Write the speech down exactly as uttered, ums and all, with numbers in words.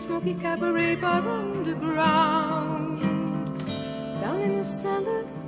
smoky cabaret bar underground. Down in the cellar